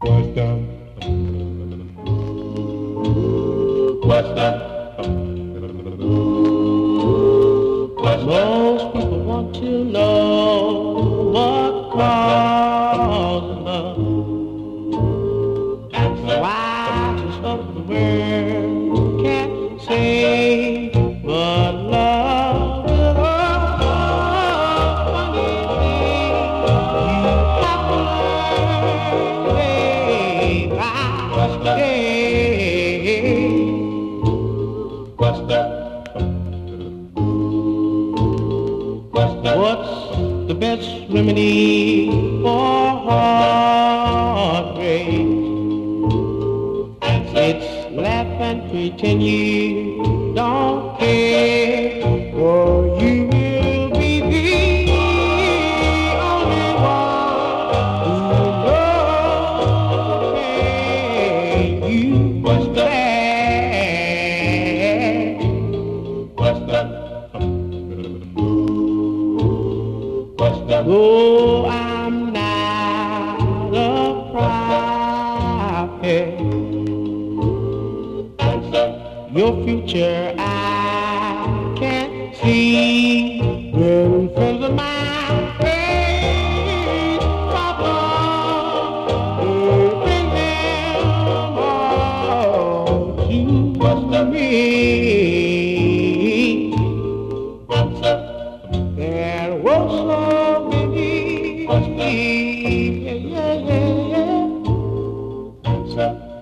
Most people want to know what causes love. Why of the world can't say, but love is a funny thing. You have to learn day by day. What's the best remedy for heartbreak? It's laugh and pretend you don't care, or you will be the only one who knows. Can you oh, I'm not a prophet. Your future I can't see. When friends of mine face trouble, bring them all to me. There was so many, yeah, yeah, yeah, yeah.